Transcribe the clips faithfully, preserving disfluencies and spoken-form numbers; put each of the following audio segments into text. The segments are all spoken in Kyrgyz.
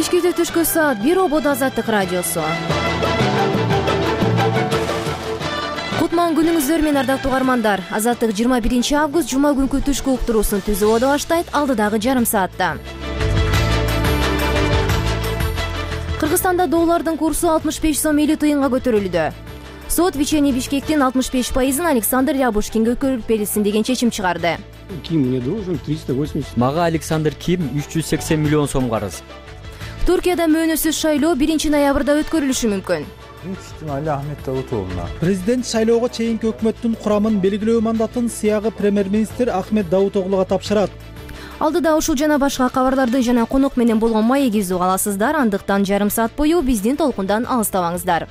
Бишкекте түшкү саат бир ободо Азаттык радиосу. Кутман күнүңүздөр менен ардактуу угармандар. Азаттык жыйырма биринчи август жума күнкү түшкү уктуруусун түзүп оду баштайт алдыдагы жарым саатта. Кыргызстанда доллардын курсу алтымыш беш сом элүү тыйынга көтөрүлдү. Сот Вечерний Бишкектин алтымыш беш пайызын Александр Рябушкинге өткөрүп берилсин деген чечим чыгарды. Ким мне должен триста восемьдесят. Мага Александр Ким үч жүз сексен миллион сом карыз. Туркияда мөөнөтсүз шайлоо биринчи ноябрда өткөрүлүшү мүмкүн. Ахмет Давутоглуна. Президент шайлоого чейинки өкмөттүн курамын белгилөө мандатын сыягы премьер-министр Ахмет Давутоглуга тапшырат. Алдыда ушул жана башка кабарларды жана конок менен болгон маек изүү аласыздар. Андыктан жарым саат бою биздин толкундан алыстабаңыздар.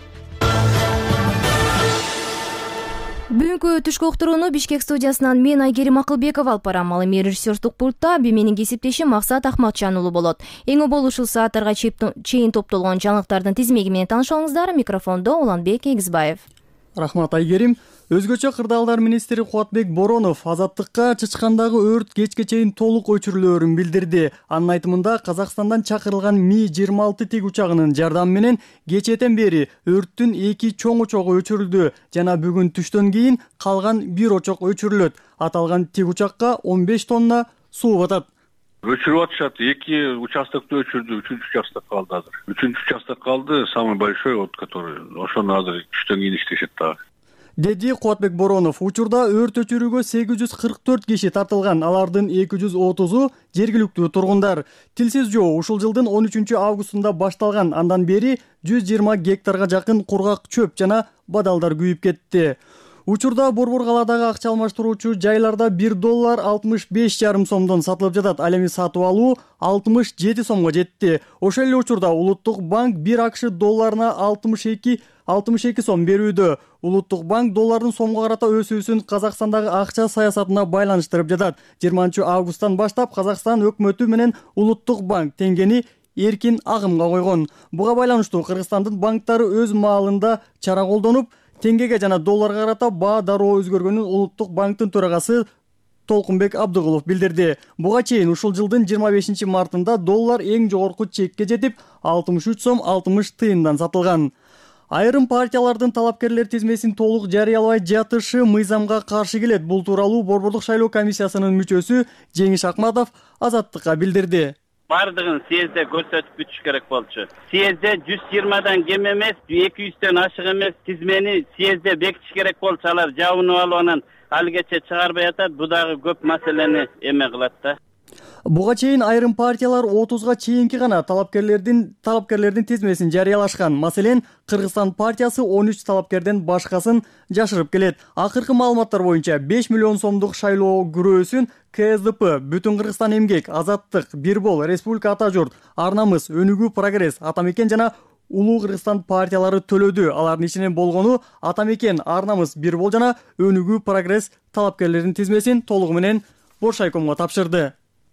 Бүгүнкү түшкү уктурууну Бишкек студиясынан мен Айгерим Акылбеков алып барам. Ал эми режиссердук пультта менин кесиптешим Максат Ахматжан уулу болот. Эң обол ушул сааттарга чейин топтолгон жаңылыктардын тизмеги менен таанышыңыздар. Микрофондо Уланбек Эгизбаев. Рахмат Айгерим. Өзгөчө кырдаалдар министри Кубатбек Боронов Азаттыкка Чычкандагы өрт кечке чейин толук өчүрүлөөрүн билдирди. Анын айтымында Казакстандан чакырылган Ми жыйырма алты тиг учагынын жардамы менен кечээден бери өрттүн эки чоң очогу өчүрүлдү жана бүгүн түштөн кийин калган бир очок өчүрүлөт. Аталган тиг учакка он беш тонна суу батат. Өчүрүп атышат. Эки участокты өчүрдү, үчүнчү участок калды азыр. Үчүнчү участок калды, самый большой, вот который ошону азыр түштөн кийин иштешет дагы. Деди Кубатбек Боронов. Учурда өрт өчүрүүгө сегиз жүз кырк төрт киши тартылган. Алардын эки жүз отузу жергиликтүү тургундар. Тилсиз жоо ушул жылдын он үчүнчү августунда башталган. Андан бери жүз жыйырма гектарга жакын кургак чөп жана бадалдар күйүп кетти. Учурда Борбор калаадагы акча алмаштыруучу жайларда бир доллар алтымыш беш жарым сомдон сатылып жатат. Ал эми сатып алуу алтымыш жети сомго жетти. Ошол эле учурда Улуттук банк бир акш долларына алтымыш эки алтымыш эки сом берүүдө. Улуттук банк доллардын сомго карата өсүүсүн Казакстандагы акча саясатына байланыштырып жатат. жыйырманчы августтан баштап Казакстан өкмөтү менен Улуттук банк теңгени эркин агымга койгон. Буга байланыштуу Кыргызстандын банктары өз маалында чара колдонуп, теңгеге жана долларга карата баа дароо өзгөргөнүн Улуттук банктын төрагасы Толкунбек Абдыгулов билдирди. Буга чейин ушул жылдын жыйырма бешинчи мартында доллар эң жогорку чекке жетип алтымыш үч сом алтымыш тыйындан сатылган. Айрым партиялардын талапкерлер тизмесин толук жарыялабай жатышы мыйзамга каршы келет. Бул тууралуу Борбордук шайлоо комиссиясынын мүчөсү Жеңиш Акматов Азаттыкка билдирди. Бардыгын съезде көрсөтүп бүтүш керек болчу. Съезде жүз жыйырмадан кем эмес, эки жүздөн ашык эмес тизмени съезде бекитиш керек болчу. Алар жабынып алып анан алгече чыгарбай атат. Бу дагы көп маселени эме кылат да. Буга чейин айрым партиялар отузга чейинки гана талапкерлердин талапкерлердин тизмесин жарыялашкан. Маселен, Кыргызстан партиясы он үч талапкерден башкасын жашырып келет. Акыркы маалыматтар боюнча беш миллион сомдук шайлоо күрөөсүн Ка Эс Д П, Бүтүн Кыргызстан эмгек, Азаттык, Бир Бол, Республика Ата Журт, Ар-Намыс, Өнүгүү, Прогресс, Атамекен жана Улуу Кыргызстан партиялары төлөдү. Алардын ичинен болгону Атамекен, Ар-Намыс, Бир Бол жана Өнүгүү, Прогресс талапкерлердин тизмесин толугу менен Боршайкомго тапшырды.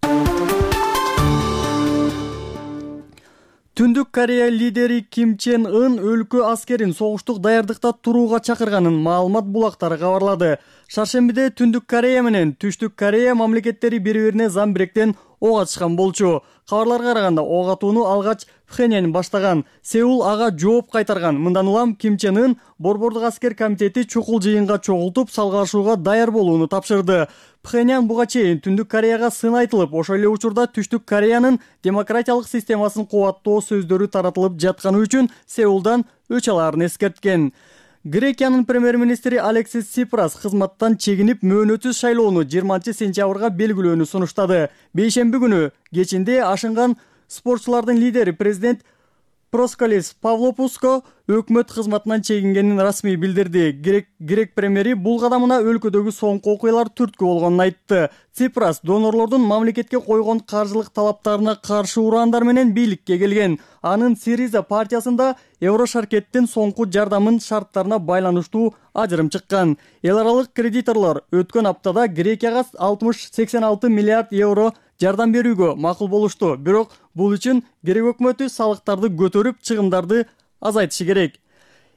Түндүк Корея лидери Ким Чен Ын өлкө аскерин согуштук даярдыкта турууга чакырганын маалымат булактары кабарлады. Шаршембиде Түндүк Корея менен Түштүк Корея мамлекеттери бири-бирине Замбиректен ок атышкан болчу. Кабарларга караганда ок атууну алгач Пхеньян баштаган. Сеул ага жооп кайтарган. Мындан улам Ким Чен Ын Борбордук аскер комитети чукул жыйынга чогултуп салгылашууга даяр болууну тапшырды. Пхеньян буга чейин Түндүк Кореяга сын айтылып, ошол эле учурда Түштүк Кореянын демократиялык системасын кубаттоо сөздөрү таратылып жатканы үчүн Сеулдан өч алаарын эскерткен. Грекиянын премьер-министри Алексис Сипрас кызматтан чегинип мөөнөтсүз шайлоону жыйырманчы сентябрга белгилөөнү сунуштады. Бейшемби күнү кечинде ашынган спортчулардын лидери президент Просколис Павлопуско өкмөт кызматынан чегингенин расмий билдирди. Грек, грек премьери бул кадамына өлкөдөгү соңку окуялар түрткү болгонун айтты. Ципрас донорлордун мамлекетке койгон каржылык талаптарына каршы ураандар менен бийликке келген. Анын Сириза партиясында Еврошаркеттин соңку жардамын шарттарына байланыштуу ажырым чыккан. Эл аралык кредиторлор өткөн аптада Грекияга алтымыш сексен алты миллиард евро жардам берүүгө макул болушту. Бирок бул үчүн грек өкмөтү салыктарды көтөрүп, чыгымдарды азайтышы керек.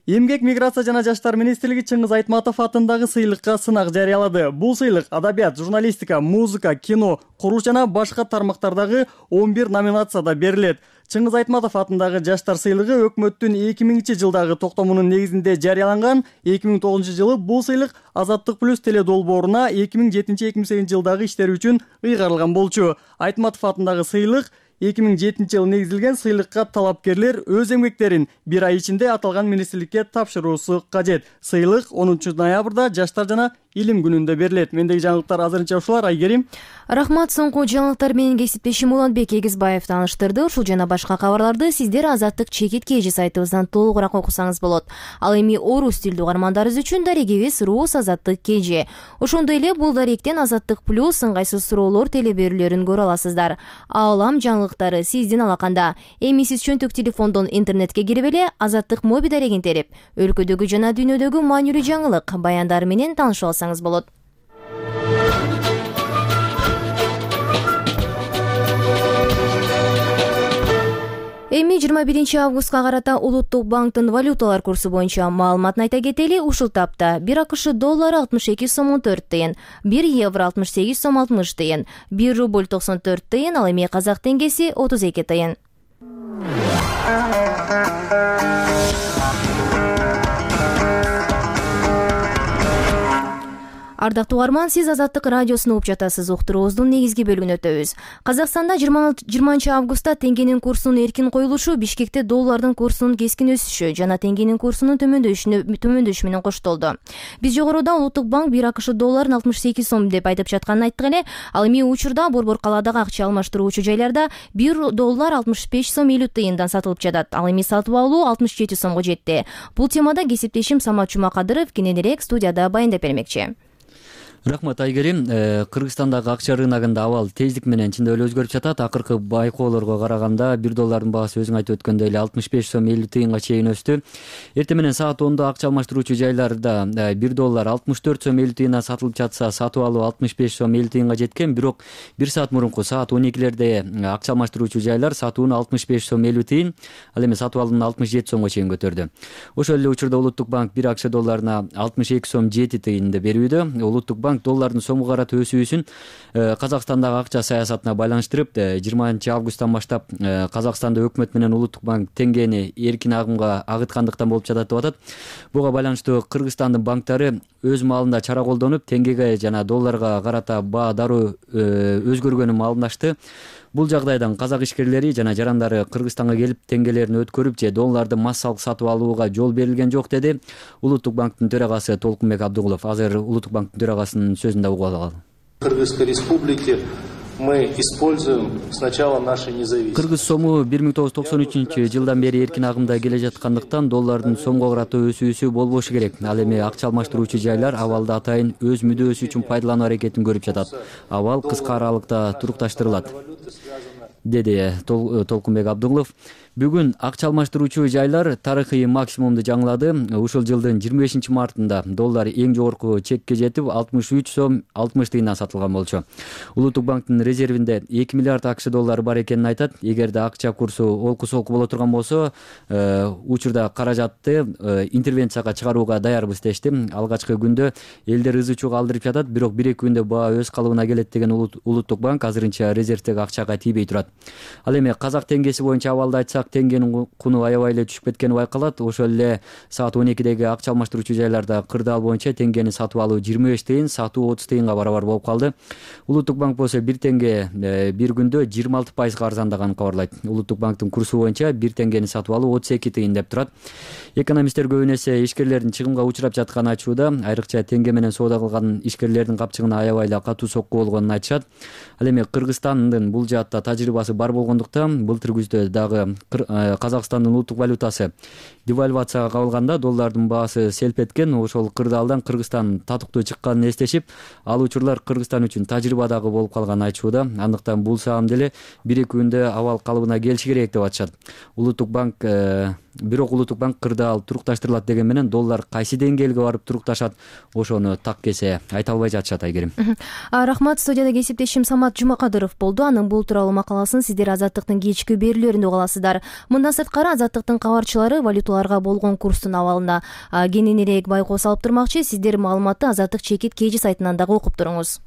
Эмгек, миграция жана жаштар министрлиги Чыңгыз Айтматов атындагы сыйлыкка сынак жарыялады. Бул сыйлык адабият, журналистика, музыка, кино, курулуш жана башка тармактардагы он бир номинацияда берилет. Чыңгыз Айтматов атындагы жаштар сыйлыгы өкмөттүн эки миңинчи жылдагы токтомунун негизинде жарыяланган. эки миң тогузунчу жылы бул сыйлык Азаттык плюс теледолборуна эки миң жетинчи эки миң сегизинчи жылдагы иштери үчүн ыйгарылган болчу. Айтматов атындагы сыйлык эки миң жетинчи жылы негизилген. Сыйлыкка талапкерлер өз эмгектерин бир ай ичинде аталган министрликке тапшыруусу кажет. Сыйлык онунчу ноябрда жаштар жана илим күнүндө берилет. Мендеги жаңылыктар азырынча ушулар. Айгерим. Рахмат. Соңку жаңылыктар менен кесиптешим Уланбек Эгизбаев тааныштырды. Ушул жана башка кабарларды сиздер Азаттык чекит кежи сайтыбыздан толугураак окусаңыз болот. Ал эми орус тилдүү угармандарыбыз үчүн дарегибиз Рус Азаттык кежи. Ошондой эле бул даректен Азаттык плюс ыңгайсыз суроолор телеберүүлөрүн көрө аласыздар. Аалам жаңылыктары сиздин алаканда. Эми сиз чөнтөк телефондон интернетке кирип эле Азаттык моби дарегин терип, өлкөдөгү жана дүйнөдөгү маанилүү жаңылык баяндары менен таанышып алсаңыз болот. Эми жыйырма биринчи августка карата Улуттук банктын валюталар курсу боюнча маалыматын айта кетели. Ушул тапта бир АКШ доллары алтымыш эки сом он төрт тыйын, бир евро алтымыш сегиз сом алтымыш тыйын, бир рубль токсон төрт тыйын, ал эми казак теңгеси отуз эки тыйын. Ардактуу угарман, сиз Азаттык радиосуну угуп жатасыз. Уктуруубуздун негизги бөлүгүн өтөбүз. Казакстанда жыйырманчы августта теңгенин курсунун эркин коюлушу Бишкекте доллардын курсунун кескин өсүшү жана теңгенин курсунун төмөндөшүшү менен коштолду. Биз жогоруда Улуттук банк бир АКШ долларын алтымыш сегиз сом деп айтып жатканын айттык эле. Ал эми учурда Борбор калаадагы акча алмаштыруучу жайларда бир доллар алтымыш беш сом элүү тыйындан сатылып жатат. Ал эми сатып алуу алтымыш жети сомго жетти. Бул темада кесиптешим Самат Жумакадыров кененирээк студияда баяндап бермекчи. Рахмат, Айгерим. Кыргызстандагы акча рыногунда абал тездик менен чындап эле өзгөрүп жатат. Акыркы байкоолорго караганда бир доллардын баасы өзүң айтып өткөндөй эле алтымыш беш сом элүү тыйынга чейин өстү. Эртең менен саат ондо акча алмаштыруучу жайларда бир доллар алтымыш төрт сом элүү тыйындан сатылып жатса, сатып алуу алтымыш беш сом элүү тыйынга жеткен. Бирок бир саат мурунку саат он экилерде акча алмаштыруучу жайлар сатууну алтымыш беш сом элүү тыйын, ал эми сатып алууну алтымыш жети сомго чейин көтөрдү. Ошол эле учурда Улуттук банк бир АКШ долларына алтымыш эки сом жети тыйынды берүүдө. Улуттук банк доллардын сомго карата өсүүсүн Казакстандагы акча саясатына байланыштырып, жыйырманчы августтан баштап Казакстанда өкмөт менен Улуттук банк теңгени эркин агымга агыткандыктан болуп жатат деп атат. Буга байланыштуу Кыргызстандын банктары өз маалында чара колдонуп, теңгеге жана долларга карата баа дароо өзгөргөнү маалымдашты. Бул жагдайдан казак ишкерлери жана жарандары Кыргызстанга келип теңгелерин өткөрүп же долларды массалык сатып алууга жол берилген жок, деди Улуттук банктын төрагасы Толкунбек Абдугулов. Азыр Улуттук банктын төрагасынын сөзүндө угуп алалы. Кыргызской республики мы используем с начала нашей независимости. Кыргыз сому бир миң тогуз жүз токсон үчүнчү жылдан бери эркин агымда келе жаткандыктан доллардын сомго карата өсүүсү болбошу керек. Ал эми акча алмаштыруучу жайлар абалды атайын өз мүдөөсү үчүн пайдалануу аракетин көрүп жатат. Абал кыска аралыкта турукташтырылат, деди Толкунбек Абдугулов. Бүгүн акча алмаштыруучу жайлар тарыхый максимумду жаңылады. Ушул жылдын жыйырма бешинчи мартында доллар эң жогорку чекке жетип алтымыш үч сом алтымыш тыйындан сатылган болчу. Улуттук банктын резервинде эки миллиард АКШ доллары бар экенин айтат. Эгерде акча курсу олку солку боло турган болсо, учурда каражатты интервенцияга чыгарууга даярбыз дешти. Алгачкы күндө элдер ызы чуу калтырып жатат, бирок бир эки күндө баа өз калыбына келет деген Улуттук банк азырынча резервдеги акчага тийбей турат. Ал эми казак теңгеси боюнча абалды айтсак, теңгенин куну аябай эле түшүп кеткени байкалат. Ошол эле саат он экидеги акча алмаштыруучу жайларда кырдаал боюнча теңгени сатып алуу жыйырма беш тыйын, сатуу отуз тыйынга барабар болуп калды. Улуттук банк болсо бир теңге бир күндө жыйырма алты пайызга арзандаганын кабарлайт. Улуттук банктын курсу боюнча бир теңгени сатып алуу отуз эки тыйын деп турат. Экономисттер көбүн эсе ишкерлердин чыгымга учурап жатканын айтууда. Айрыкча теңге менен соода кылган ишкерлердин капчыгына аябай эле катуу сокку болгонун айтышат. Ал эми Кыргызстандын бул жаатта тажрыйбасы бар болгондуктан былтыр күздө дагы Казакстандын улуттук валютасы девальвацияга кабылганда доллардын баасы селп эткен. Ошол кырдаалдан Кыргызстан татыктуу чыкканын эстешип, ал учурлар Кыргызстан үчүн тажрыйбадагы болуп калганын айтууда. Андыктан бул саам деле бир эки күндө абал калыбына келиши керек деп атышат. Улуттук банк Бирок Улуттук банк кырдаал турукташтырылат деген менен доллар кайсы деңгээлге барып турукташат, ошону так кесе айта албай жатышат Айгерим. Рахмат. Студияда кесиптешим Самат Жумакадыров болду. Анын бул тууралуу макаласын сиздер Азаттыктын кечки берүүлөрүндө уга аласыздар. Мындан сырткары Азаттыктын кабарчылары валюталарга болгон курстун абалына кененирээк байкоо салып турмакчы. Сиздер маалыматты Азаттык чекит кежи сайтынан дагы окуп туруңуз.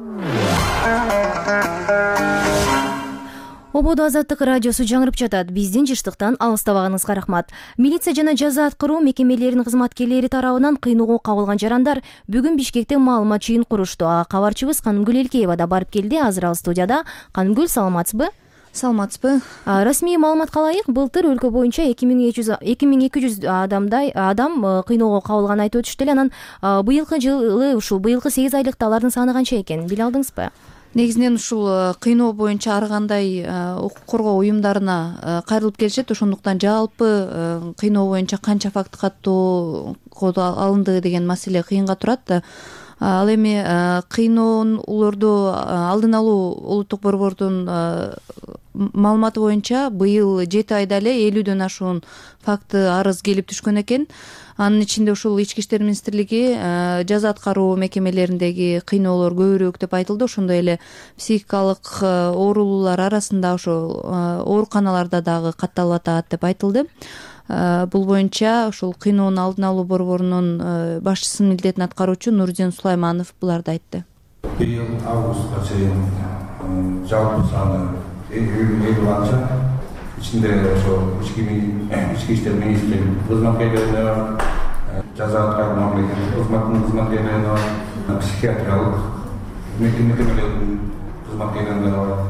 Ободо Азаттык радиосу жаңырып жатат. Биздин жыштыктан алыстабаганыңызга рахмат. Милиция жана жаза аткаруу мекемелеринин кызматкерлери тарабынан кыйноого кабылган жарандар бүгүн Бишкекте маалымат жыйын курушту. Кабарчыбыз Канымгүл Элкеева да барып келди. Азыр ал студияда. Канымгүл, саламатсызбы? Саламатсызбы? Расмий маалыматка ылайык, былтыр өлкө боюнча эки миң эки жүз адамдай адам кыйноого кабылганын айтып өтүштү эле. Анан быйылкы жылы ушул быйылкы сегиз айлыкта алардын саны канча экен, биле алдыңызбы? Негизинен ушул кыйноо боюнча ар кандай укук коргоо уюмдарына кайрылып келишет. Ошондуктан жалпы кыйноо боюнча канча факт каттоого алынды деген маселе кыйынга турат. Ал эми кыйноолорду алдын алуу улуттук борбордун маалыматы боюнча быйыл жети айда эле элүүдөн ашуун факты арыз келип түшкөн экен. Анын ичинде ушул Ички иштер министрлиги жаза аткаруу мекемелериндеги кыйноолор көбүрөөк деп айтылды. Ошондой эле психикалык оорулуулар арасында ошол ооруканаларда дагы катталып атат деп айтылды. Бул боюнча ушул кыйноонун алдын алуу борборунун башчысынын милдетин аткаруучу Нурдин Сулайманов буларды айтты. Быйыл августка чейин жалпы саны элүү канча, ичинде ошо ички иштер министрлиги кызматкерлери бар, жаза аткаруу мамлекеттик кызматтын кызматкерлери бар, психиатриялык мекемелердин кызматкерлери бар.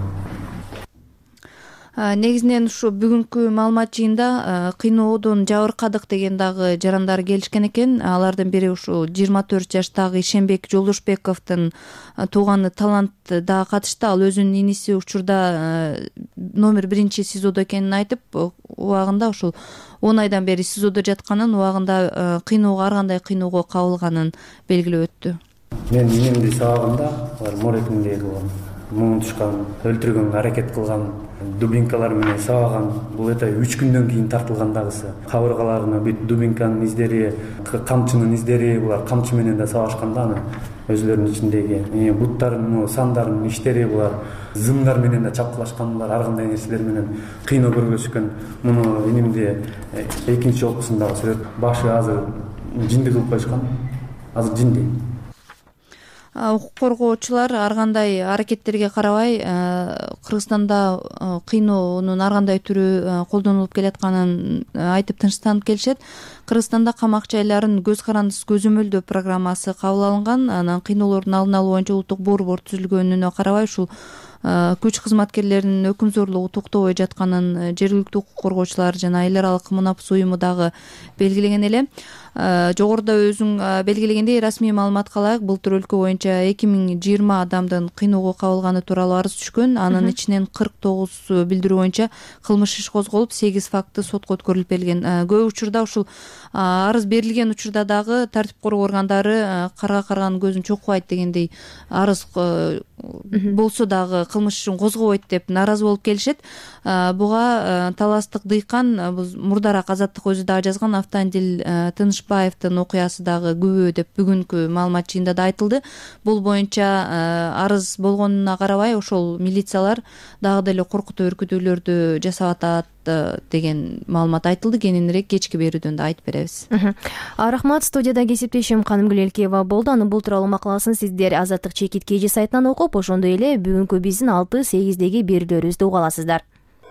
Негизинен ушу бүгүнкү маалымат жыйында кыйноодон жабыркадык деген дагы жарандар келишкен экен. Алардын бири ушу жыйырма төрт жаштагы Ишенбек Жолдошбековдун тууганы Талант дагы катышты. Ал өзүнүн иниси учурда номер биринчи СИЗОдо экенин айтып, убагында ушул он айдан бери СИЗОдо жатканын, убагында кыйноого ар кандай кыйноого кабылганын белгилеп өттү. Мен инемди сабаганда алар морекиндеги муң тушкан, өлтүргөнгө аракет кылган, дубинкалар менен сабаган. Бул эте үч күндөн кийин тартылган дагысы. Кабыргаларына бүт дубинканын издери, камчынын издери, булар камчы менен да сабашкан да аны өзлөрүнүн ичиндеги буттарын, сандарын иштери, булар зымдар менен да чапкылашкандар, ар кандай нерселер менен кыйноо көргөзүшкөн. Муну инимде экинчи окуусундагы сүрөт. Башы азыр жинди кылып коюшкан. Азыр жинди. Укук коргоочулар ар кандай аракеттерге карабай Кыргызстанда кыйноонун ар кандай түрү колдонулуп келатканын айтып тынчтанып келишет. Кыргызстанда камак жайларын көз карандысыз көзөмөлдөө программасы кабыл алынган. Анан кыйноолордун алдын алуу боюнча улуттук борбор түзүлгөнүнө карабай ушул күч кызматкерлеринин өкүм зорлугу токтобой жатканын жергиликтүү укук коргоочулар жана эл аралык Мунапс уюму дагы белгилеген эле. Жогоруда өзүң белгилегендей, расмий маалыматка ылайык былтыр өлкө боюнча эки миң жыйырма адамдын кыйноого кабылганы тууралуу арыз түшкөн. Анын ичинен кырк тогуз билдирүү боюнча кылмыш иш козголуп, сегиз факты сотко өткөрүлүп берилген. Көп учурда ушул арыз берилген учурда дагы тартип коргоо органдары карга карганын көзүн чокубайт дегендей арыз болсо дагы кылмыш ишин козгобойт деп нааразы болуп келишет. Буга таластык дыйкан мурдараак Азаттык өзү дагы жазган Автандил Тынышбаевдин окуясы дагы күбө деп бүгүнкү маалымат жыйында да айтылды. Бул боюнча арыз болгонуна карабай ошол милициялар дагы деле коркутуу өркүтүүлөрдү жасап атат деген маалымат айтылды. Кененирээк кечки берүүдөн да айтып беребиз. Рахмат. Студияда кесиптешим Канымгүл Элкеева болду. Анын бул тууралуу макаласын сиздер Азаттык чекит кежи сайтынан окуп, ошондой эле бүгүнкү биздин алты сегиздеги берүүлөрүбүздү уга аласыздар.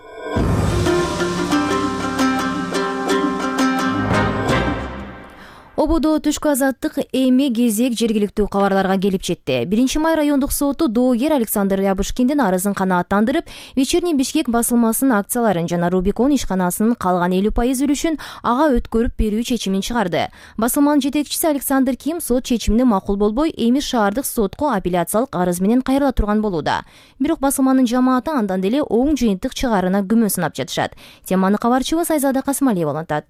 Ободо түшкү Азаттык эми кезек жергиликтүү кабарларга келип жетти. биринчи май райондук соту доогер Александр Рябушкиндин арызын канааттандырып, Вечерний Бишкек басылмасынын акцияларын жана Рубикон ишканасынын калган элүү пайыз үлүшүн ага өткөрүп берүү чечимин чыгарды. Басылманын жетекчиси Александр Ким сот чечимине макул болбой, эми шаардык сотко апелляциялык арыз менен кайрыла турган болууда. Бирок басылманын жамааты андан деле оң жыйынтык чыгаарына күмөн санап жатышат. Теманы кабарчыбыз Айзада Касымалиева улантат.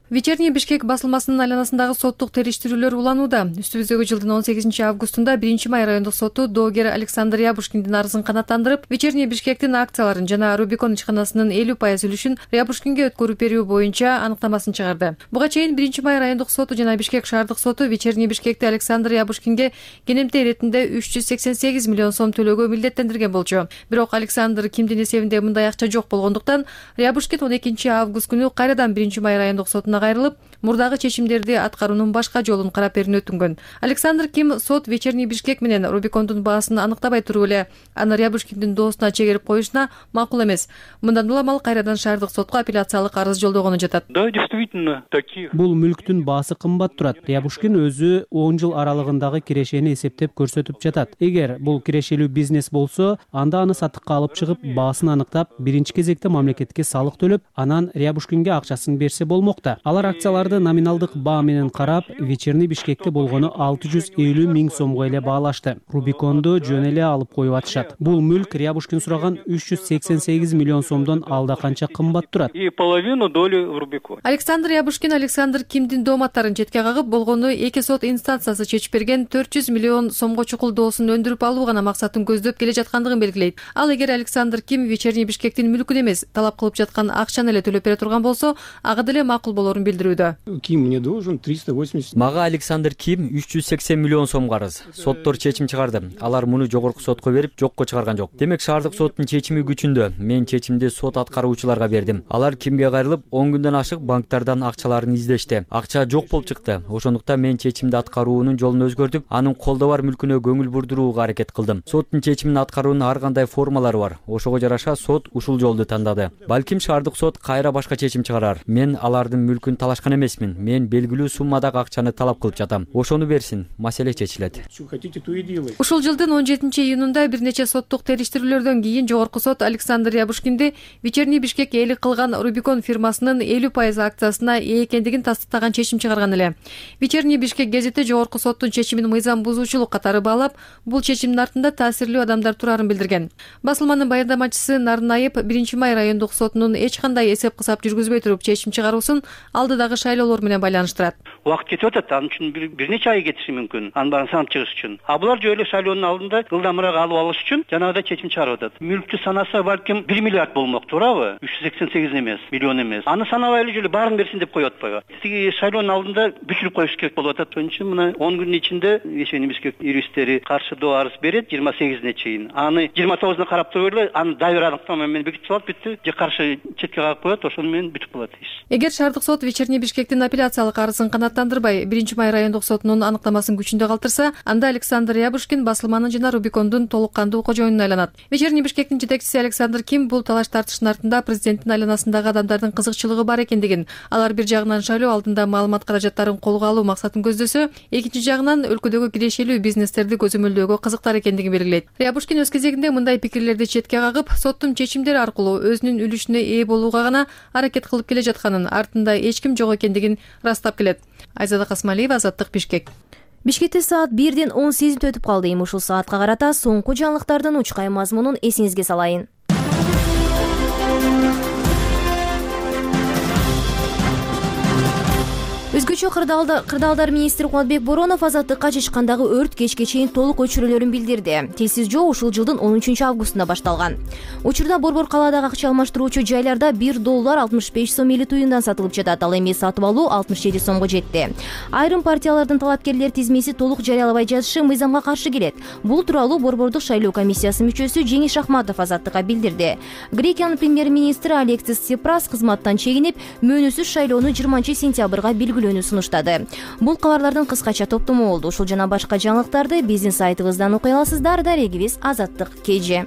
Вечерний Бишкек басылмасынын айланасындагы соттук териштирүүлөр уланууда. Үстүбүздөгү жылдын он сегизинчи августунда биринчи май райондук соту доогер Александр Рябушкиндин арызын канааттандырып, Вечерний Бишкектин акцияларын жана Рубикон ишканасынын элүү пайыз үлүшүн Рябушкинге өткөрүп берүү боюнча аныктамасын чыгарды. Буга чейин биринчи май райондук соту жана Бишкек шаардык соту Вечерний Бишкекти Александр Рябушкинге кенемте иретинде үч жүз сексен сегиз миллион сом төлөөгө милдеттендирген болчу. Бирок Александр Кимдин эсебинде мындай акча жок болгондуктан Рябушкин он экинчи август күнү кайрадан биринчи май райондук сотуна кайрылып, мурдагы чечимдерди аткаруунун башка жолун карап берүүнү өтүнгөн. Александр Ким сот Вечерний Бишкек менен Рубикондун баасын аныктабай туруп эле аны Рябушкиндин доосуна чегерип коюшуна макул эмес. Мындан улам ал кайрадан шаардык сотко апелляциялык арыз жолдогону жатат. Да, действительно, таких. Бул мүлктүн баасы кымбат турат. Рябушкин өзү он жыл аралыгындагы кирешени эсептеп көрсөтүп жатат. Эгер бул кирешелүү бизнес болсо, анда аны сатыкка алып чыгып, баасын аныктап, биринчи кезекте мамлекетке салык төлөп, анан Рябушкинге акчасын берсе болмокта. Алар акцияларды номиналдык баа менен карап, Вечерний Бишкекте болгону алты жүз элүү миң сомго эле баалашты. Рубиконду жөн эле алып коюп атышат. Бул мүлк Рябушкин сураган үч жүз сексен сегиз миллион сомдон алда канча кымбат турат. И половину доли в Рубикон. Александр Рябушкин Александр Кимдин дооматтарын четке кагып, болгону эки сот инстанциясы чечип берген төрт жүз миллион сомго чукул доосун өндүрүп алуу гана максатын көздөп келе жаткандыгын белгилейт. Ал эгер Александр Ким Вечерний Бишкектин мүлкүн эмес, талап кылып жаткан акчаны эле төлөп бере турган болсо, ага деле макул болорун билдирүүдө. Ким мне должен триста восемьдесят. Мага Александр Ким үч жүз сексен миллион сом карыз. Соттор чечим чыгарды. Алар муну жогорку сотко берип, жокко чыгарган жок. Демек шаардык соттун чечими күчүндө. Мен чечимди сот аткаруучуларга бердим. Алар Кимге кайрылып, он күндөн ашык банктардан акчаларын издешти. Акча жок болуп чыкты. Ошондуктан мен чечимди аткаруунун жолун өзгөртүп, анын колдо бар мүлкүнө көңүл бурдурууга аракет кылдым. Соттун чечимин аткаруунун ар кандай формалары бар. Ошого жараша сот ушул жолду тандады. Балким шаардык сот кайра башка чечим чыгарар. Мен алардын мүлкүн талашкан эмесмин. Мен белгилүү суммадагы акчаны талап кылып жатам. Ошону берсин, маселе чечилет. Ушул жылдын он жетинчи июнунда бир нече соттук териштирүүлөрдөн кийин жогорку сот Александр Рябушкинди Вечерний Бишкек ээлик кылган Рубикон фирмасынын элүү пайыз акциясына ээ экендигин тастыктаган чечим чыгарган эле. Вечерний Бишкек гезити жогорку соттун чечимин мыйзам бузуучулук катары баалап, бул чечимдин артында таасирлүү адамдар турарын билдирген. Басылманын баяндамачысы Нарнаев биринчи май райондук сотунун эч кандай эсеп-кысап жүргүзбөй туруп чечим чыгаруусун алдыдагы шайлоолор менен байланыштырат. Убакыт кетип атат, ал үчүн бир нече ай кетиши мүмкүн. Анын баарын санап чыгыш үчүн. А булар жөн эле шайлоонун алдында ылдамыраак алып алыш үчүн жанагыдай чечим чыгарып атат. Мүлктү санаса балким бир миллиард болмок, туурабы? үч жүз сексен сегиз эмес, миллион эмес. Аны санабай эле жөн баарын берсин деп коюп атпайбы? Тиги шайлоонун алдында бүчүрүп коюш керек болуп атат. Ошон үчүн мына он күндүн ичинде Вечерний Бишкек юристтери каршы доо арыз берет жыйырма сегизине чейин. Аны жыйырма тогузуна карап туруп эле аны дайыр аныктама менен бекитип алып бүттү. Же каршы четке кагып коет, ошону менен бүтүп калат иш. Эгер шаардык сот Вечерний Бишкектин апелляциялык арызын канааттандырбай, биринчи май райондук сотунун аныктамасын күчүндө калтырса, анда Александр Рябушкин басылманын жана Рубикондун толук кандуу кожоюнуна айланат. Вечерний Бишкектин жетекчиси Александр Ким бул талаш тартыштын артында президенттин айланасындагы адамдардын кызыкчылыгы бар экендигин, алар бир жагынан шайлоо алдында маалымат каражаттарын колго алуу максатын көздөсө, экинчи жагынан өлкөдөгү кирешелүү бизнестерди көзөмөлдөөгө кызыктар экендигин белгилейт. Рябушкин өз кезегинде мындай пикирлерди четке кагып, соттун чечимдери аркылуу өзүнүн үлүшүнө ээ болууга гана аракет кылып келе жатканын, артында эч ким жок экендигин ырастап келет. Айзада Касмалиева, Азаттык, Бишкек. Бишкекте саат бирден он сегиз өтүп калды. Эми ушул саатка карата соңку жаңылыктардын учкай мазмунун эсиңизге салайын. Өзгөчө кырдаалдар министри Кубатбек Боронов Азаттыкка чычкандагы өрт кечке чейин толук өчүрүлөрүн билдирди. Телсиз жоо ушул жылдын он үчүнчү августунда башталган. Учурда Борбор калаадагы акча алмаштыруучу жайларда бир доллар алтымыш беш сом элүү тыйындан сатылып жатат. Ал эми сатып алуу алтымыш жети сомго жетти. Айрым партиялардын талапкерлер тизмеси толук жарыялабай жатышы мыйзамга каршы келет. Бул тууралуу Борбордук шайлоо комиссиясынын мүчөсү Жеңиш Ахматов Азаттыкка билдирди. Грекиянын премьер-министри Алексис Ципрас кызматтан чегинип, мөөнөсүз шайлоону жыйырманчы сентябрга белгилөөнү сунуштады. Бул кабарлардын кыскача топтому болду. Ушул жана башка жаңылыктарды биздин сайтыбыздан окуй аласыздар. Дарегибиз Азаттык кеже.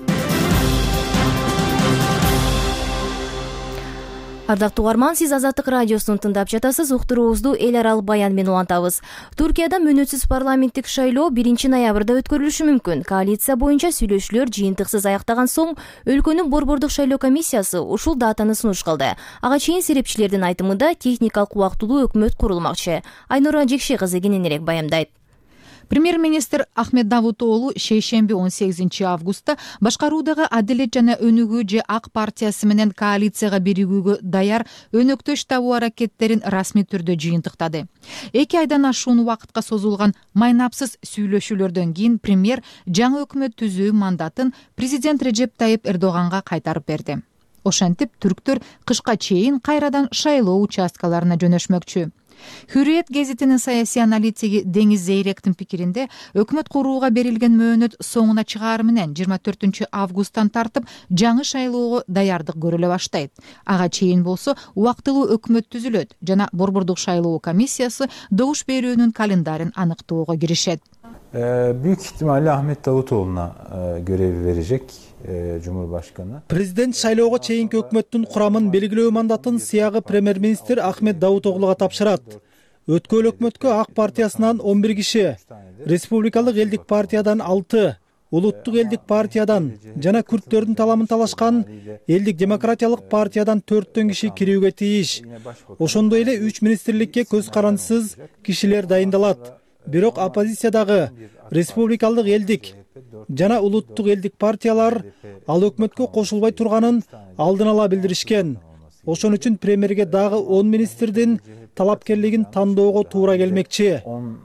Ардактуу угарман, сиз Азаттык радиосун тыңдап жатасыз. Уктуруубузду эл аралык баян менен улантабыз. Туркияда мөөнөтсүз парламенттик шайлоо биринчи ноябрда өткөрүлүшү мүмкүн. Коалиция боюнча сүйлөшүүлөр жыйынтыксыз аяктаган соң, өлкөнүн Борбордук шайлоо комиссиясы ушул датаны сунуш кылды. Ага чейин серепчилердин айтымында техникалык убактылуу өкмөт курулмакчы. Айнура Жекше кызы кененирээк баяндайт. Премьер-министр Ахмед Давутоğlu шейшемби он сегизинчи августта башкаруудагы Адилет жана Өнүгүү же Ак партиясы менен коалицияга биригүүгө даяр өнөктөш табуу аракеттерин расмий түрдө жыйынтыктады. Эки айдан ашуун убакытка созулган майнапсыз сүйлөшүүлөрдөн кийин премьер жаңы өкмөт түзүү мандатын президент Режеп Тайип Эрдоганга кайтарып берди. Ошентип түрктөр кышка чейин кайрадан шайлоо участкаларына жөнөшмөкчү. Hürriyet гезитинин саясий аналитиги Деңиз Зейректин пикиринде өкмөт курууга берилген мөөнөт соңуна чыгаар менен жыйырма төртүнчү августтан тартып жаңы шайлоого даярдык көрүлө баштайт. Ага чейин болсо убактылуу өкмөт түзүлөт жана борбордук шайлоо комиссиясы добуш берүүнүн календарин аныктоого киришет. Büyük ihtimalle Ahmet Davutoğlu'na görevi verecek Cumhurbaşkanı. Президент шайлоого чейинки өкмөттүн курамын белгилөө мандатын сыягы премьер-министр Ахмет Давутоğlu'га тапшырат. Өткөн өкмөткө Ак партиясынан он бир киши, Республикалык элдик партиядан алты, Улуттук элдик партиядан жана күрттөрдүн таламын талашкан Элдик демократиялык партиядан төрттөн киши кирүүгө тийиш. Ошондой эле үч министрликке көз карандысыз кишилер дайындалат. Бирок оппозициядагы Республикалык элдик жана улуттук элдик партиялар ал өкмөткө кошулбай турганын алдын ала билдиришкен. Ошон үчүн премьерге дагы он министрдин талапкерлигин тандоого туура келмекчи. on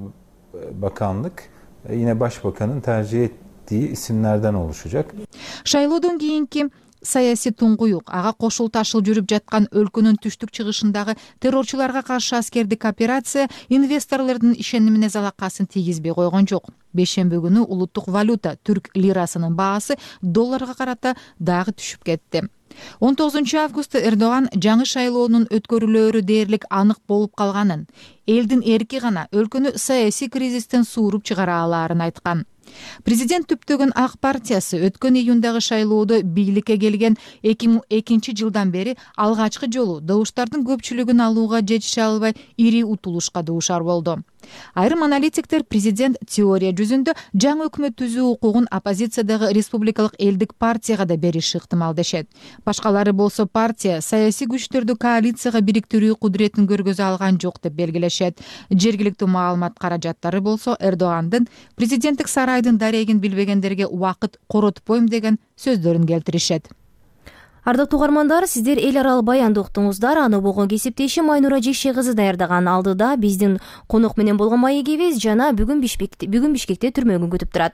bakanlık yine başbakanın tercih ettiği isimlerden oluşacak. Шайлоодон кийинки саясий туңгуюк ага кошул ташыл жүрүп жаткан өлкөнүн түштүк чыгышындагы террорчуларга каршы аскердик операция инвесторлордун ишенимине залакасын тийгизбей койгон жок. Бейшемби күнү улуттук валюта түрк лирасынын баасы долларга карата дагы түшүп кетти. он тогузунчу августта Эрдоган жаңы шайлоонун өткөрүлөөрү дээрлик анык болуп калганын, элдин эрки гана өлкөнү саясий кризистен сууруп чыгара алаарын айткан. Президент түптөгөн Ак партиясы өткөн июндагы шайлоодо бийликке келген эки миң экинчи жылдан бери алгачкы жолу добуштардын көпчүлүгүн алууга жетише албай ири утулушка дуушар болду. Айрым аналитиктер президент теория жүзүндө жаңы өкмөт түзүү укугун оппозициядагы Республикалык элдик партияга да бериши ыктымал дешет. Башкалары болсо партия саясий күчтөрдү коалицияга бириктирүү кудуретин көргөзө алган жок деп белгилешет. Жергиликтүү маалымат каражаттары болсо Эрдогандын президенттик сарайдын дарегин билбегендерге убакыт коротпойм деген сөздөрүн келтиришет. Ардактуу угармандар, сиздер эл аралык баянды уктуңуздар. Аны болгон кесиптешим Айнура Жекше кызы даярдаган. Алдыда биздин конок менен болгон маегибиз жана бүгүн Бишкекте бүгүн Бишкекте түрмөгүн күтүп турат.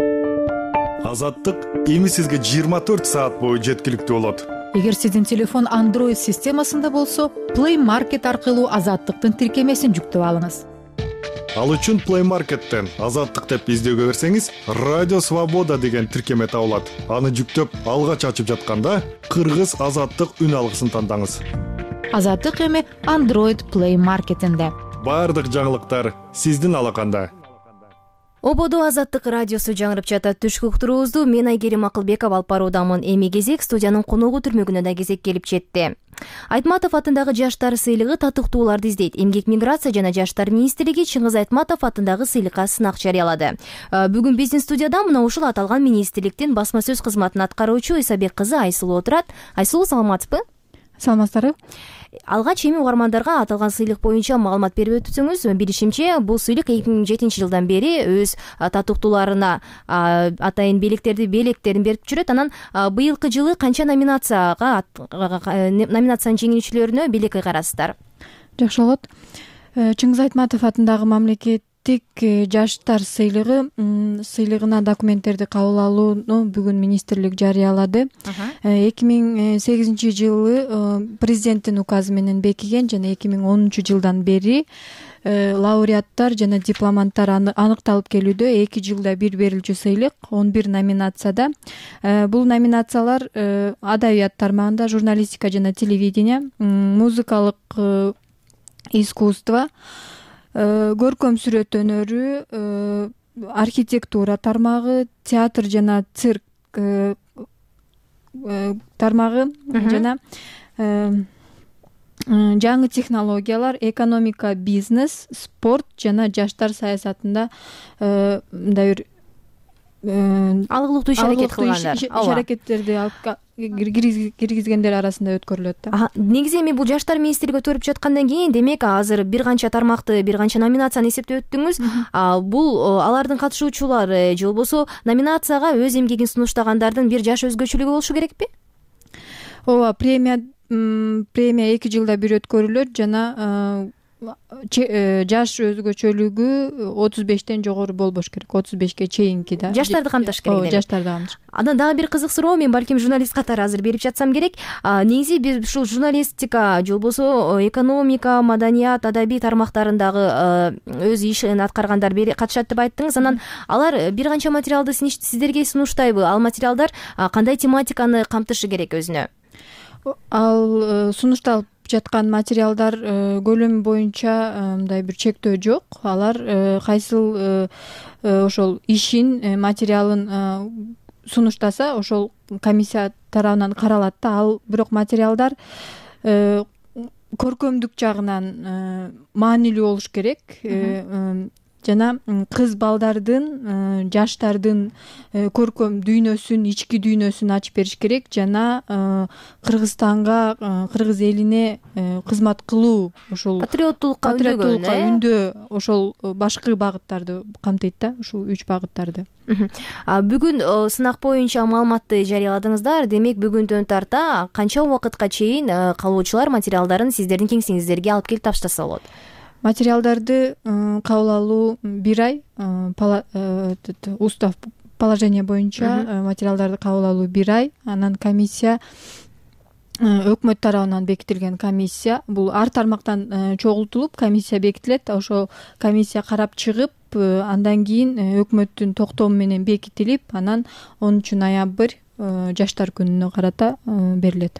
Азаттык эми сизге жыйырма төрт саат бою жеткиликтүү болот. Эгер сиздин телефон Android системасында болсо, Play Market аркылуу Азаттыктын тиркемесин жүктөп алыңыз. Ал үчүн Play Market'тен Азаттык деп издөөгө берсеңиз, Радио Свобода деген тиркеме табылат. Аны жүктөп, алгач ачып жатканда Кыргыз Азаттык үн алгысын тандаңыз. Азаттык эми Android Play Market'инде. Бардык жаңылыктар сиздин алаканда. Ободо Азаттык радиосу жаңырып жатат. Түшкү уктуруубузду мен Айгерим Акылбекова алып баруудамын. Эми кезек студиянын коногу түрмөгүнө да кезек келип жетти. Айтматов атындагы жаштар сыйлыгы татыктууларды издейт. Эмгек миграция жана жаштар министрлиги Чыңгыз Айтматов атындагы сыйлыкка сынак жарыялады. Бүгүн биздин студияда мына ушул аталган министрликтин басма сөз кызматын аткаруучу Исабек кызы Айсулуу отурат. Айсулуу, саламатсызбы? Саламатсыздарбы? Алгач эми угармандарга аталган сыйлык боюнча маалымат берип өтсөңүз, билишимче бул сыйлык эки миң жетинчи жылдан бери өз татыктууларына атайын белектерди белектерин берип жүрөт. Анан быйылкы жылы канча номинацияга номинациянын жеңүүчүлөрүнө белек кыйгарасыздар? Жакшы болот. Чыңгыз Айтматов атындагы мамлекеттик жаштар сыйлыгы сыйлыгына документтерди кабыл алууну бүгүн министрлик жарыялады. эки миң сегизинчи жылы президенттин указы менен бекиген жана эки миң онунчу жылдан бери лауреаттар жана дипломанттар аныкталып келүүдө. эки жылда бир берилчү сыйлык, он бир номинацияда. Бул номинациялар адабият тармагында журналистика жана телевидение, музыкалык искусство, көркөм сүрөт өнөрү, архитектура тармагы, театр жана цирк тармагы жана жаңы технологиялар, экономика, бизнес, спорт жана жаштар саясатында мындай бир алгылыктуу иш аракет кылгандар иш аракеттерди киргизгендер арасында өткөрүлөт да. Негизи эми бул жаштар министрлиги өткөрүп жаткандан кийин демек азыр бир канча тармакты бир канча номинацияны эсептеп өттүңүз. Бул алардын катышуучулары же болбосо номинацияга өз эмгегин сунуштагандардын бир жаш өзгөчөлүгү болушу керекпи? Ооба, премия премия эки жылда бир өткөрүлөт жана жаш өзгөчөлүгү отуз бештен жогору болбош керек, отуз бешке чейинки да. Жаштарды камтыш керек. Ооба, жаштарды камтыш. Андан дагы бир кызык суроо, мен балким журналист катары азыр берип жатсам керек. Негизи биз ушул журналистика же болбосо экономика, маданият, адабий тармактарындагы өз ишин аткаргандар катышат деп айттыңыз. Анан алар бир канча материалды сиздерге сунуштайбы? Ал материалдар кандай тематиканы камтышы керек өзүнө? Ал сунушталып жаткан материалдар көлөмү боюнча мындай бир чектөө жок. Алар кайсыл ошол ишин, материалын сунуштаса, ошол комиссия тарабынан каралат да. Ал бирок материалдар көркөмдүк жагынан маанилүү болуш керек. Жана кыз балдардын, жаштардын көркөм дүйнөсүн, ички дүйнөсүн ачып бериш керек жана Кыргызстанга, кыргыз элине кызмат кылуу, ошол патриоттулукка үндөө, ошол башкы багыттарды камтыйт да, ушул үч багыттарды. Бүгүн сынак боюнча маалыматты жарыяладыңыздар. Демек бүгүндөн тарта канча убакытка чейин калуучулар материалдарын сиздердин кеңсеңиздерге алып келип таштаса болот? Материалдарды кабыл алуу бир ай, устав положение боюнча материалдарды кабыл алуу бир ай. Анан комиссия, өкмөт тарабынан бекитилген комиссия, бул ар тармактан чогултулуп комиссия бекитилет. Ошол комиссия карап чыгып, андан кийин өкмөттүн токтому менен бекитилип, анан онунчу ноябрь жаштар күнүнө карата берилет.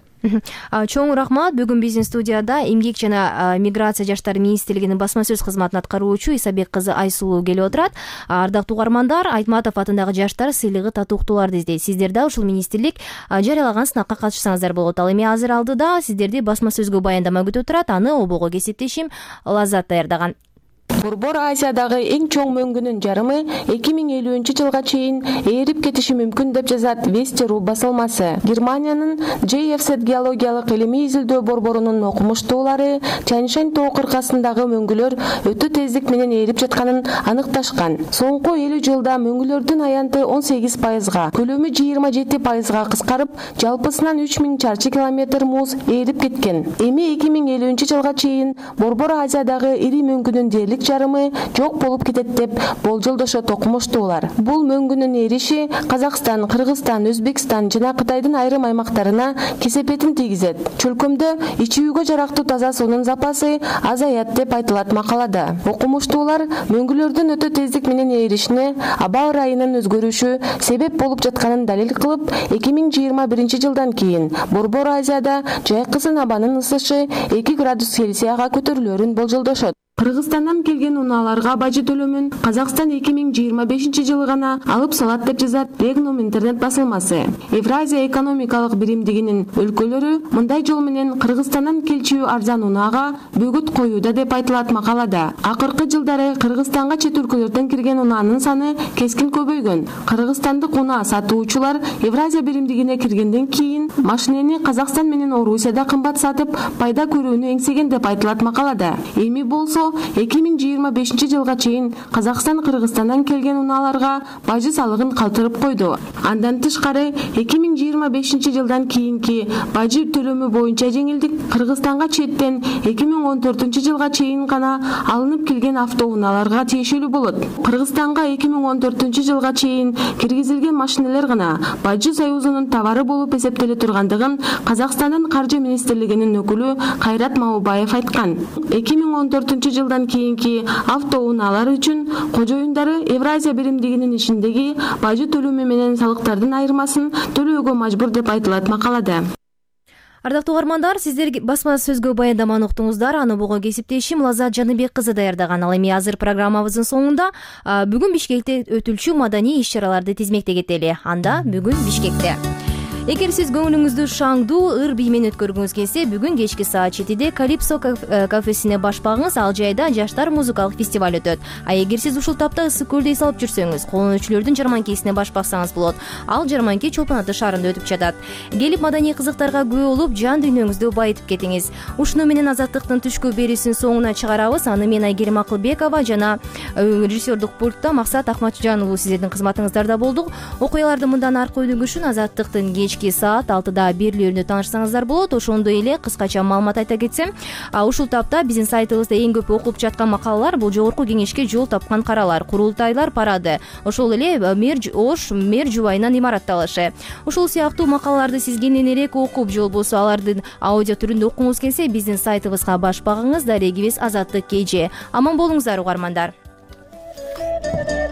Чоң рахмат. Бүгүн биздин студияда эмгек жана миграция жаштар министрлигинин басма сөз кызматын аткаруучу Исабек кызы Айсулуу келип отурат. Ардактуу угармандар, Айтматов атындагы жаштар сыйлыгы татуу уктууларды издейт. Сиздер да ушул министрлик жарыялаган сынакка катышсаңыздар болот. Ал эми азыр алдыда сиздерди басма сөзгө баяндама күтүп турат. Аны обого кесиптешим Лаззат даярдаган. Борбор Азиядагы эң чоң мөңгүнүн жарымы эки миң элүүнчү жылга чейин ээрип кетиши мүмкүн деп жазат Вести.ру басылмасы. Германиянын джей эф зет геологиялык илимий изилдөө борборунун окумуштуулары Чаньшань тоо кыркасындагы мөңгүлөр өтө тездик менен ээрип жатканын аныкташкан. Соңку элүү жылда мөңгүлөрдүн аянты он сегиз пайызга, көлөмү жыйырма жети пайызга кыскарып, жалпысынан үч миң чарчы километр муз ээрип кеткен. Эми эки миң элүүнчү жылга чейин Борбор Азиядагы ири мөңгүнүн дээрлик жарымы жок болуп кетет деп болжолдошот окумуштуулар. Бул мөңгүнүн эриши Казакстан, Кыргызстан, Өзбекстан жана Кытайдын айрым аймактарына кесепетин тийгизет. Чөлкөмдө ичүүгө жарактуу таза суунун запасы азаят деп айтылат макалада. Окумуштуулар мөңгүлөрдүн өтө тездик менен ээришине аба ырайынын өзгөрүшү себеп болуп жатканын далил кылып, эки миң жыйырма биринчи жылдан кийин Борбор Азияда жайкысын абанын ысышы эки градус Цельсияга көтөрүлөрүн болжолдошот. Кыргызстандан келген унааларга бажы төлөмүн Казакстан эки миң жыйырма бешинчи жылы гана алып салат деп жазат Регнум интернет басылмасы. Евразия экономикалык биримдигинин өлкөлөрү мындай жол менен Кыргызстандан келчү арзан унаага бөгөт коюуда деп айтылат макалада. Акыркы жылдары Кыргызстанга чет өлкөлөрдөн кирген унаанын саны кескин көбөйгөн. Кыргызстандык унаа сатуучулар Евразия биримдигине киргенден кийин машинени Казакстан менен Орусияда кымбат сатып пайда көрүүнү эңсеген деп айтылат макалада. Эми болсо эки миң жыйырма бешинчи жылга чейин Казакстан Кыргызстандан келген унааларга бажы салыгын калтырып койду. Андан тышкары эки миң жыйырма бешинчи жылдан кийинки бажы төлөмү боюнча жеңилдик Кыргызстанга четтен эки миң он төртүнчү жылга чейин гана алынып келген автоунааларга тиешелүү болот. Кыргызстанга эки миң он төртүнчү жылга чейин киргизилген машинелер гана Бажы союзунун товары болуп эсептеле тургандыгын Казакстандын каржы министрлигинин өкүлү Кайрат Маубаев айткан. эки миң он төртүнчү жылдан кийинки автоунаалар үчүн кожоюндары Евразия биримдигинин ичиндеги бажы төлөмү менен салыктардын айырмасын төлөөгө мажбур деп айтылат макалада. Ардактуу угармандар, сиздер басма сөзгө баяндаманы уктуңуздар. Аны бого кесиптешим Лаззат Жаныбек кызы даярдаган. Ал эми азыр программабыздын соңунда бүгүн Бишкекте өтүлчү маданий иш-чараларды тизмектей кетели. Анда бүгүн Бишкекте Эгер сиз көңүлүңүздү шаңдуу ыр бий менен өткөргүңүз келсе, бүгүн кечки саат жетиде Калипсо кафесине баш багыңыз, ал жайда жаштар музыкалык фестиваль өтөт. А эгер сиз ушул тапта ысык көлдө эс алып жүрсөңүз, колдонуучулөрдүн жарманкесине баш баксаңыз болот. Ал жарманке Чолпон Ата шаарында өтүп жатат. Келип маданий кызыктарга күбө болуп, жан дүйнөңүздү байытып кетиңиз. Ушуну менен Азаттыктын түшкү берүүсүн соңуна чыгарабыз. Аны мен Айгерим Акылбекова жана режиссердук пультта Максат Ахматжан уулу сиздердин кызматыңыздарда болдук. Окуяларды мындан аркы өнүгүшүн Азаттыктын кечки саат алтыда берүүлөрүнө таанышсаңыздар болот. Ошондой эле кыскача маалымат айта кетсем, ушул тапта биздин сайтыбызда эң көп окуп жаткан макалалар бул жогорку кеңешке жол тапкан каралар, курултайлар парады, ошол эле мэр Ош мэр жубайынын имаратталышы. Ушул сыяктуу макалаларды сиз кененирээк окуп, же болбосо аларды аудио түрүндө окуңуз келсе, биздин сайтыбызга баш багыңыз. Дарегибиз Азаттык кей же. Аман болуңуздар угармандар.